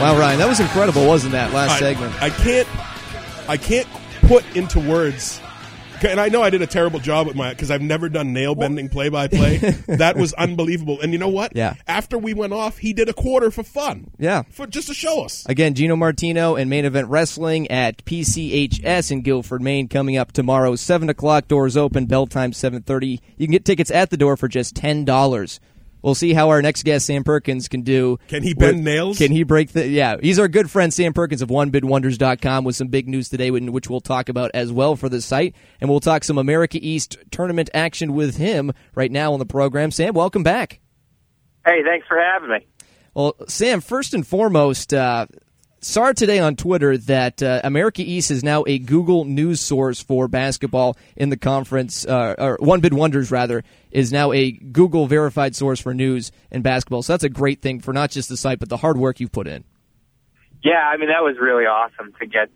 Wow, Ryan, that was incredible, wasn't that last segment? I can't put into words. And I know I did a terrible job with because I've never done nail-bending play-by-play. That was unbelievable. And you know what? Yeah. After we went off, he did a quarter for fun. Yeah. Just to show us. Again, Gino Martino and Main Event Wrestling at PCHS in Guilford, Maine, coming up tomorrow. 7 o'clock, doors open, bell time 7:30. You can get tickets at the door for just $10. We'll see how our next guest, Sam Perkins, can do. Can he bend nails? Can he break the... Yeah, he's our good friend, Sam Perkins of OneBidWonders.com, with some big news today, which we'll talk about as well for the site. And we'll talk some America East tournament action with him right now on the program. Sam, welcome back. Hey, thanks for having me. Well, Sam, first and foremost, saw today on Twitter that America East is now a Google News source for basketball in the conference, or One Bid Wonders, rather, is now a Google verified source for news in basketball. So that's a great thing for not just the site, but the hard work you've put in. Yeah, I mean, that was really awesome to get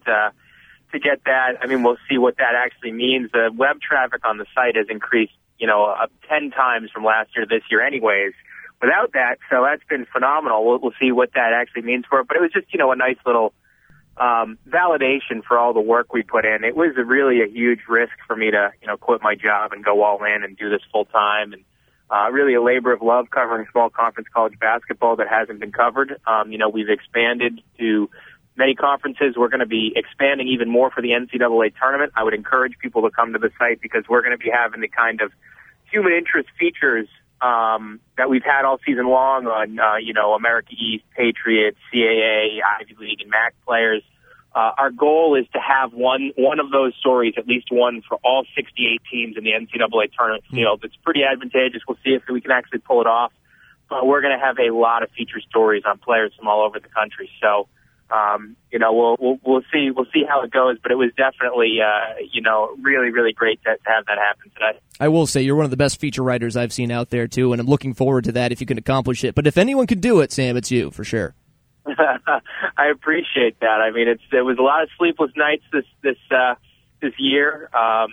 that. I mean, we'll see what that actually means. The web traffic on the site has increased, up 10 times from last year to this year anyways. Without that, so that's been phenomenal. We'll see what that actually means for it. But it was just, a nice little validation for all the work we put in. It was really a huge risk for me to, quit my job and go all in and do this full time. And really a labor of love covering small conference college basketball that hasn't been covered. We've expanded to many conferences. We're going to be expanding even more for the NCAA tournament. I would encourage people to come to the site because we're going to be having the kind of human interest features that we've had all season long on, America East, Patriots, CAA, Ivy League, and MAC players. Our goal is to have one of those stories, at least one for all 68 teams in the NCAA tournament field. It's pretty advantageous. We'll see if we can actually pull it off. But we're going to have a lot of feature stories on players from all over the country. So, we'll see how it goes. But it was definitely, really, really great to have that happen today. I will say you're one of the best feature writers I've seen out there, too, and I'm looking forward to that if you can accomplish it. But if anyone could do it, Sam, it's you, for sure. I appreciate that. I mean, there was a lot of sleepless nights this year,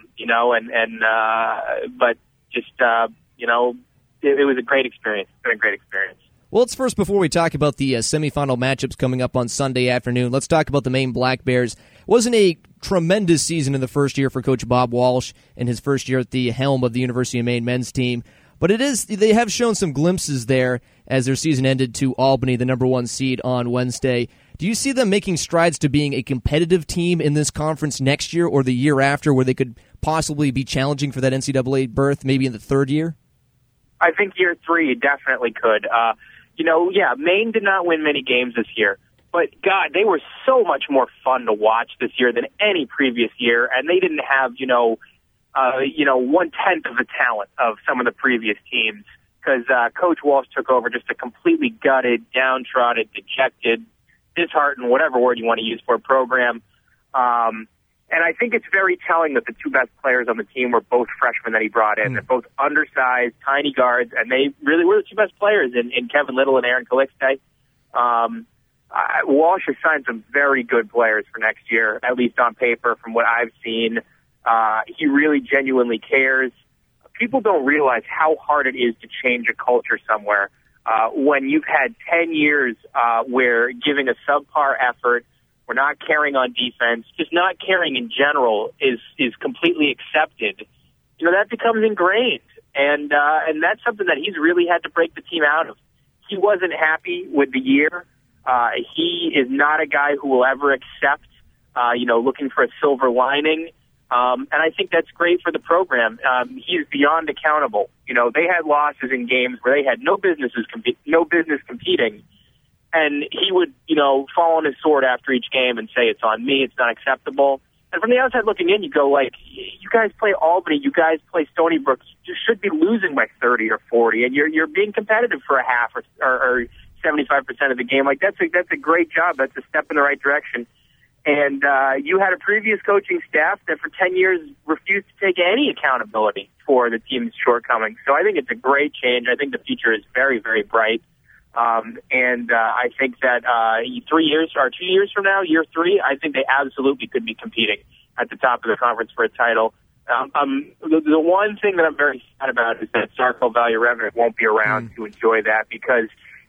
but just, it was a great experience. It's been a great experience. Well, let's first, before we talk about the semifinal matchups coming up on Sunday afternoon, let's talk about the Maine Black Bears. Wasn't a tremendous season in the first year for Coach Bob Walsh in his first year at the helm of the University of Maine men's team. But they have shown some glimpses there as their season ended to Albany, the number 1 seed on Wednesday. Do you see them making strides to being a competitive team in this conference next year or the year after where they could possibly be challenging for that NCAA berth maybe in the third year? I think year 3 you definitely could. Maine did not win many games this year. But, God, they were so much more fun to watch this year than any previous year, and they didn't have, 1/10 of the talent of some of the previous teams because Coach Walsh took over just a completely gutted, downtrodden, dejected, disheartened, whatever word you want to use for a program. And I think it's very telling that the 2 best players on the team were both freshmen that he brought in. They're both undersized, tiny guards, and they really were the 2 best players in Kevin Little and Aaron Calixte. Walsh has signed some very good players for next year, at least on paper from what I've seen. He really genuinely cares. People don't realize how hard it is to change a culture somewhere. When you've had 10 years where giving a subpar effort, we're not caring on defense, just not caring in general is completely accepted. That becomes ingrained. And that's something that he's really had to break the team out of. He wasn't happy with the year. He is not a guy who will ever accept, looking for a silver lining. And I think that's great for the program. He's beyond accountable. They had losses in games where they had no business competing. And he would, fall on his sword after each game and say, it's on me, it's not acceptable. And from the outside looking in, you go you guys play Albany, you guys play Stony Brook, you should be losing by 30 or 40, and you're being competitive for a half or 75% of the game. That's a great job. That's a step in the right direction. And you had a previous coaching staff that for 10 years refused to take any accountability for the team's shortcomings. So I think it's a great change. I think the future is very, very bright. I think that 2 years from now, year 3, I think they absolutely could be competing at the top of the conference for a title. The one thing that I'm very sad about is that Starkville Valley Revenant won't be around to enjoy that because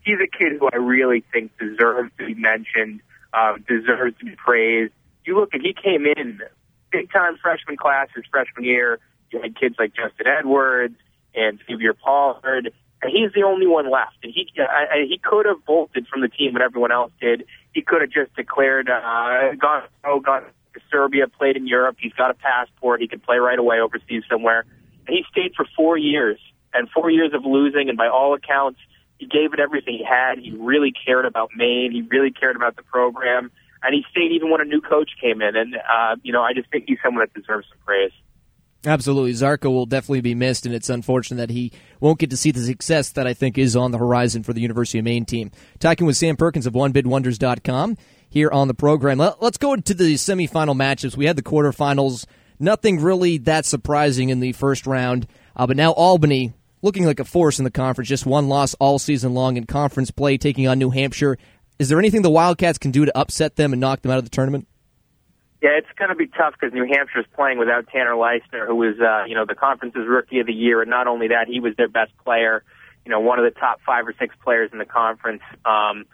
he's a kid who I really think deserves to be mentioned, deserves to be praised. You look at, he came in big-time freshman class his freshman year. You had kids like Justin Edwards and Xavier Pollard, and he's the only one left. And he could have bolted from the team when everyone else did. He could have just declared, gone to Serbia, played in Europe. He's got a passport. He could play right away overseas somewhere. And he stayed for 4 years, and 4 years of losing, and by all accounts, he gave it everything he had. He really cared about Maine. He really cared about the program. And he stayed even when a new coach came in. And, I just think he's someone that deserves some praise. Absolutely. Zarko will definitely be missed, and it's unfortunate that he won't get to see the success that I think is on the horizon for the University of Maine team. Talking with Sam Perkins of OneBidWonders.com here on the program. Let's go into the semifinal matchups. We had the quarterfinals. Nothing really that surprising in the first round. But now Albany, looking like a force in the conference, just one loss all season long in conference play, taking on New Hampshire. Is there anything the Wildcats can do to upset them and knock them out of the tournament? Yeah, it's going to be tough because New Hampshire's playing without Tanner Leisner, who was, the conference's Rookie of the Year, and not only that, he was their best player, one of the top 5 or 6 players in the conference. 6'6",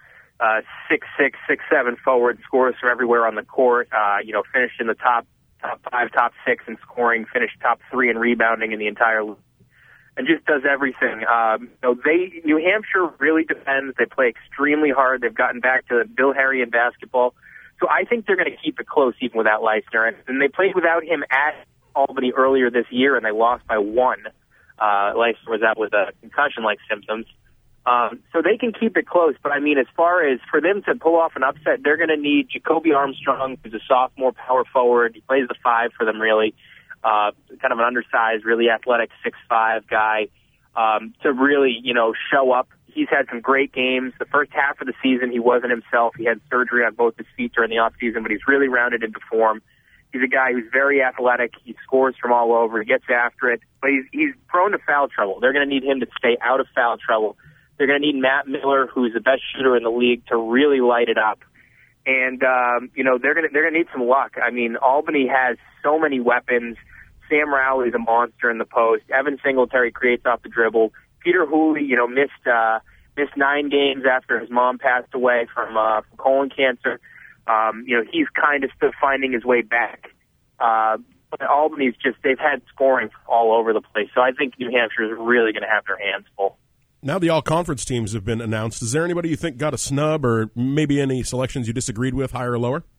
6'7" forward, scores from everywhere on the court. Finished in the top 5, top 6 in scoring, finished top 3 in rebounding in the entire league, and just does everything. New Hampshire really defends. They play extremely hard. They've gotten back to Bill Harry in basketball. So I think they're going to keep it close even without Leisner. And they played without him at Albany earlier this year, and they lost by 1. Leisner was out with concussion-like symptoms. So they can keep it close. But, as far as for them to pull off an upset, they're going to need Jacoby Armstrong, who's a sophomore power forward. He plays the 5 for them, really. Kind of an undersized, really athletic 6'5" guy to really, show up. He's had some great games. The first half of the season, he wasn't himself. He had surgery on both his feet during the offseason, but he's really rounded into form. He's a guy who's very athletic. He scores from all over. He gets after it, but he's prone to foul trouble. They're going to need him to stay out of foul trouble. They're going to need Matt Miller, who's the best shooter in the league, to really light it up. And they're going to need some luck. Albany has so many weapons. Sam Rowley's a monster in the post. Evan Singletary creates off the dribble. Peter Hooley, missed 9 games after his mom passed away from colon cancer. He's kind of still finding his way back. But Albany's they've had scoring all over the place. So I think New Hampshire is really going to have their hands full. Now the all-conference teams have been announced. Is there anybody you think got a snub, or maybe any selections you disagreed with, higher or lower?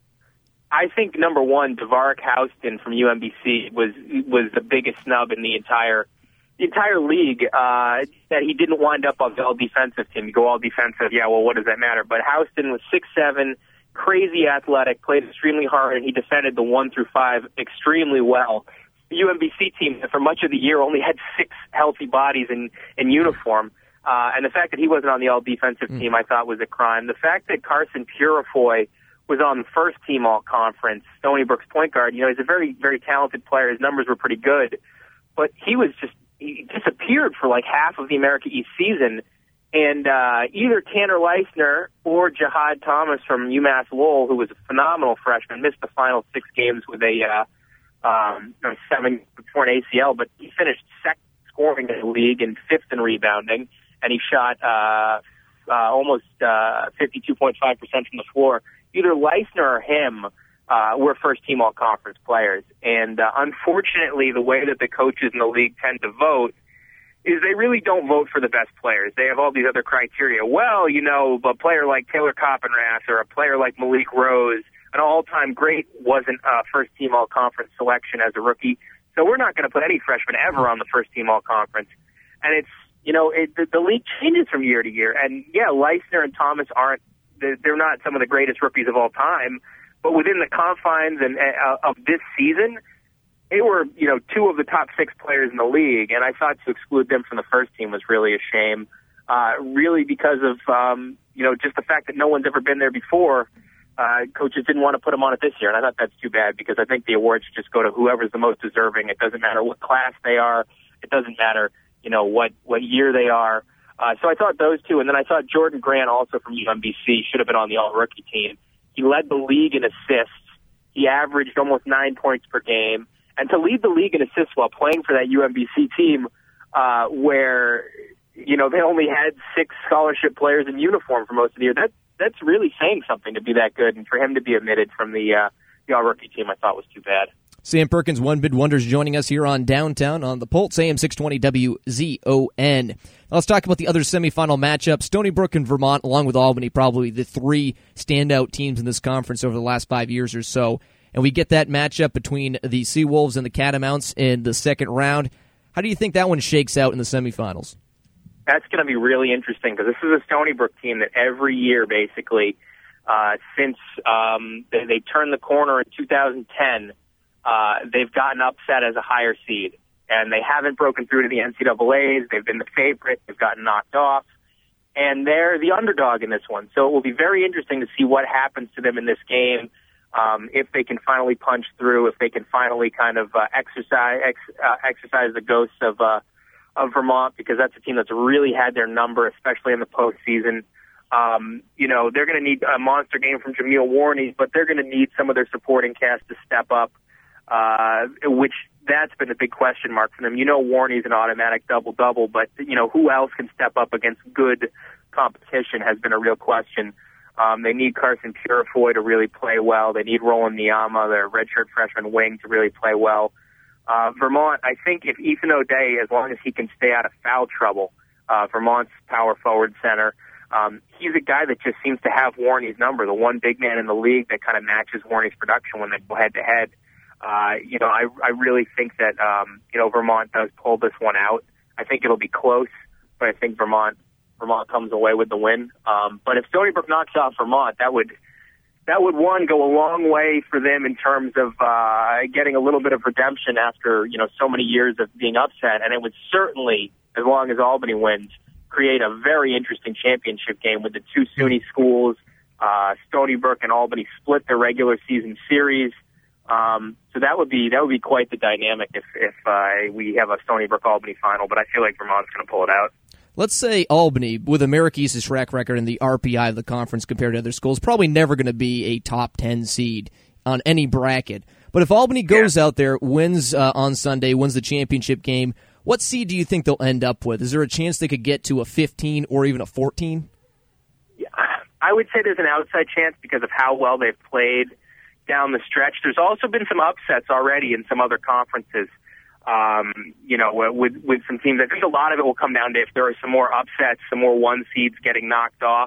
I think number 1, Devarick Houston from UMBC was the biggest snub in the entire league, that he didn't wind up on the all-defensive team. You go all-defensive, what does that matter? But Houston was 6'7", crazy athletic, played extremely hard, and he defended the 1 through 5 extremely well. The UMBC team, for much of the year, only had 6 healthy bodies in uniform. And the fact that he wasn't on the all-defensive team, I thought was a crime. The fact that Carson Purifoy was on the first team all-conference, Stony Brook's point guard, he's a very, very talented player. His numbers were pretty good. But he disappeared for like half of the America East season. And either Tanner Leisner or Jihad Thomas from UMass Lowell, who was a phenomenal freshman, missed the final 6 games with a 7 torn ACL, but he finished second scoring in the league and 5th in rebounding, and he shot almost 52.5% from the floor. Either Leisner or him were first-team all-conference players. And unfortunately, the way that the coaches in the league tend to vote is they really don't vote for the best players. They have all these other criteria. Well, a player like Taylor Coppenrath or a player like Malik Rose, an all-time great, wasn't a first-team all-conference selection as a rookie. So we're not going to put any freshman ever on the first-team all-conference. And it's, the league changes from year to year. And, Leisner and Thomas they're not some of the greatest rookies of all time, but within the confines of this season, they were, 2 of the top 6 players in the league, and I thought to exclude them from the first team was really a shame, really because of, just the fact that no one's ever been there before. Coaches didn't want to put them on it this year, and I thought that's too bad because I think the awards should just go to whoever's the most deserving. It doesn't matter what class they are. It doesn't matter, what year they are. So I thought those 2, and then I thought Jordan Grant, also from UMBC, should have been on the all-rookie team. He led the league in assists. He averaged almost 9 points per game. And to lead the league in assists while playing for that UMBC team, where they only had 6 scholarship players in uniform for most of the year. That's really saying something to be that good, and for him to be omitted from the all-rookie team, I thought was too bad. Sam Perkins, One Bid Wonders, joining us here on Downtown on the Pulse, AM 620 WZON. Now let's talk about the other semifinal matchup. Stony Brook and Vermont, along with Albany, probably the 3 standout teams in this conference over the last 5 years or so. And we get that matchup between the Seawolves and the Catamounts in the second round. How do you think that one shakes out in the semifinals? That's going to be really interesting because this is a Stony Brook team that every year, basically, since they turned the corner in 2010, they've gotten upset as a higher seed, and they haven't broken through to the NCAAs. They've been the favorite. They've gotten knocked off, and they're the underdog in this one. So it will be very interesting to see what happens to them in this game, if they can finally punch through, if they can finally kind of exercise the ghosts of Vermont, because that's a team that's really had their number, especially in the postseason. They're going to need a monster game from Jameel Warney, but they're going to need some of their supporting cast to step up. Which that's been a big question mark for them. Warney's an automatic double-double, but, who else can step up against good competition has been a real question. They need Carson Purifoy to really play well. They need Roland Niama, their redshirt freshman wing, to really play well. Vermont, I think if Ethan O'Day, as long as he can stay out of foul trouble, Vermont's power forward center, he's a guy that just seems to have Warney's number, the one big man in the league that kind of matches Warney's production when they go head-to-head. I really think that, Vermont does pull this one out. I think it'll be close, but I think Vermont comes away with the win. But if Stony Brook knocks off Vermont, that would one go a long way for them in terms of getting a little bit of redemption after, so many years of being upset. And it would certainly, as long as Albany wins, create a very interesting championship game with the 2 SUNY schools. Stony Brook and Albany split the regular season series. So that would be quite the dynamic if we have a Stony Brook Albany final, but I feel like Vermont's going to pull it out. Let's say Albany, with America East's track record and the RPI of the conference compared to other schools, probably never going to be a top 10 seed on any bracket. But if Albany goes out there, wins on Sunday, wins the championship game, what seed do you think they'll end up with? Is there a chance they could get to a 15 or even a 14? Yeah, I would say there's an outside chance because of how well they've played down the stretch. There's also been some upsets already in some other conferences. With some teams. I think a lot of it will come down to if there are some more upsets, some more 1 seeds getting knocked off.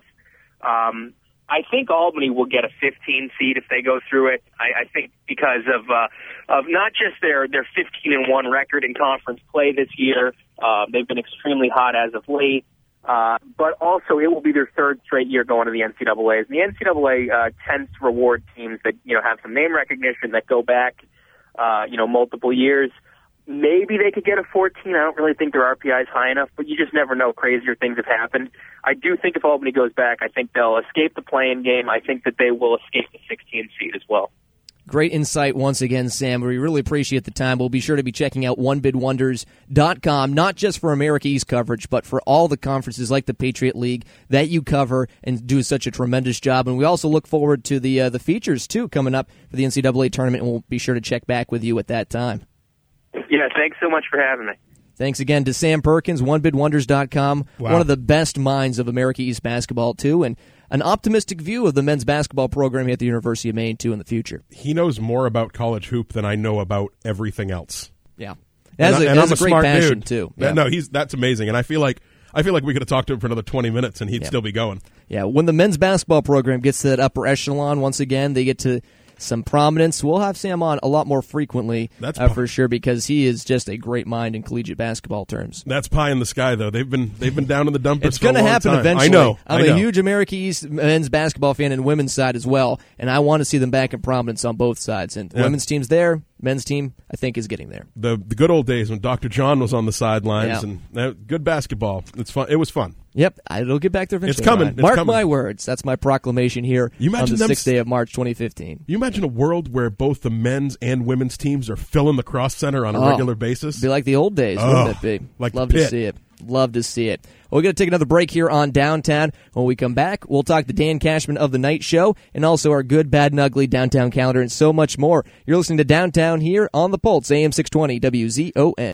I think Albany will get a 15 seed if they go through it. I think because of not just their 15-1 record in conference play this year. They've been extremely hot as of late. But also it will be their 3rd straight year going to the NCAAs. And the NCAA tends to reward teams that have some name recognition, that go back multiple years. Maybe they could get a 14. I don't really think their RPI is high enough, but you just never know. Crazier things have happened. I do think if Albany goes back, I think they'll escape the play-in game. I think that they will escape the 16 seed as well. Great insight once again, Sam. We really appreciate the time. We'll be sure to be checking out onebidwonders.com, not just for America East coverage, but for all the conferences like the Patriot League that you cover and do such a tremendous job. And we also look forward to the features, too, coming up for the NCAA tournament, and we'll be sure to check back with you at that time. Yeah, thanks so much for having me. Thanks again to Sam Perkins, onebidwonders.com, one of the best minds of America East basketball, too, and an optimistic view of the men's basketball program at the University of Maine, too, in the future. He knows more about college hoop than I know about everything else. Yeah. That's a great passion, dude. too. Yeah. No, that's amazing, and I feel like we could have talked to him for another 20 minutes, and he'd still be going. Yeah, when the men's basketball program gets to that upper echelon, once again, they get to some prominence. We'll have Sam on a lot more frequently, for sure, because he is just a great mind in collegiate basketball terms. That's pie in the sky, though. They've been down in the dumpers. It's going to happen time. eventually. I know. I'm a huge America East men's basketball fan and women's side as well, and I want to see them back in prominence on both sides. And the women's team's there. Men's team, I think, is getting there. The good old days when Dr. John was on the sidelines and good basketball. It's fun. It was fun. Yep, it'll get back there eventually. It's coming. Mark my words. That's my proclamation here on the 6th day of March 2015. You imagine a world where both the men's and women's teams are filling the Cross Center on a regular basis? It'd be like the old days, wouldn't it be? Love to see it. Love to see it. Well, we're going to take another break here on Downtown. When we come back, we'll talk to Dan Cashman of The Night Show and also our good, bad, and ugly downtown calendar and so much more. You're listening to Downtown here on the Pulse, AM 620 WZON.